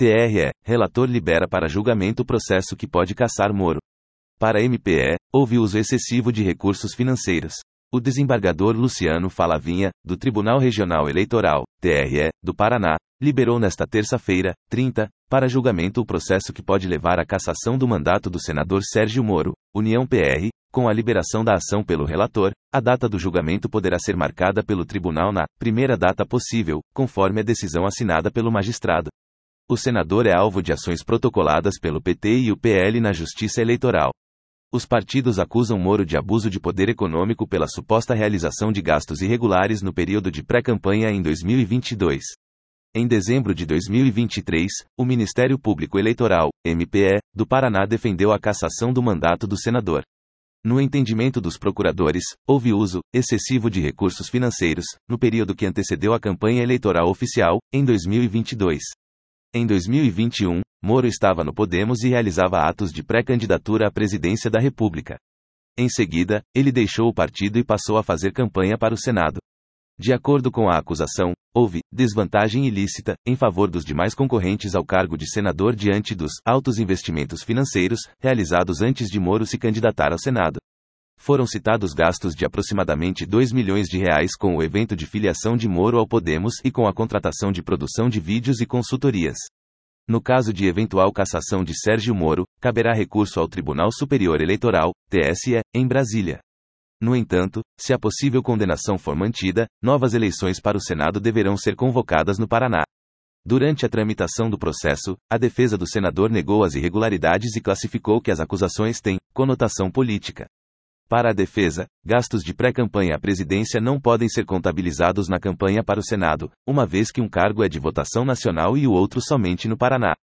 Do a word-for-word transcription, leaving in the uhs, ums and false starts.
T R E, relator libera para julgamento o processo que pode cassar Moro. Para M P E, houve uso excessivo de recursos financeiros. O desembargador Luciano Falavinha, do Tribunal Regional Eleitoral, T R E, do Paraná, liberou nesta terça-feira, trinta, para julgamento o processo que pode levar à cassação do mandato do senador Sérgio Moro, União P R. Com a liberação da ação pelo relator, a data do julgamento poderá ser marcada pelo tribunal na primeira data possível, conforme a decisão assinada pelo magistrado. O senador é alvo de ações protocoladas pelo P T e o P L na Justiça Eleitoral. Os partidos acusam Moro de abuso de poder econômico pela suposta realização de gastos irregulares no período de pré-campanha em dois mil e vinte e dois. Em dezembro de dois mil e vinte e três, o Ministério Público Eleitoral, M P E, do Paraná defendeu a cassação do mandato do senador. No entendimento dos procuradores, houve uso excessivo de recursos financeiros, no período que antecedeu a campanha eleitoral oficial, em dois mil e vinte e dois. Em dois mil e vinte e um, Moro estava no Podemos e realizava atos de pré-candidatura à presidência da República. Em seguida, ele deixou o partido e passou a fazer campanha para o Senado. De acordo com a acusação, houve desvantagem ilícita em favor dos demais concorrentes ao cargo de senador diante dos altos investimentos financeiros realizados antes de Moro se candidatar ao Senado. Foram citados gastos de aproximadamente dois milhões de reais com o evento de filiação de Moro ao Podemos e com a contratação de produção de vídeos e consultorias. No caso de eventual cassação de Sérgio Moro, caberá recurso ao Tribunal Superior Eleitoral, T S E, em Brasília. No entanto, se a possível condenação for mantida, novas eleições para o Senado deverão ser convocadas no Paraná. Durante a tramitação do processo, a defesa do senador negou as irregularidades e classificou que as acusações têm conotação política. Para a defesa, gastos de pré-campanha à presidência não podem ser contabilizados na campanha para o Senado, uma vez que um cargo é de votação nacional e o outro somente no Paraná.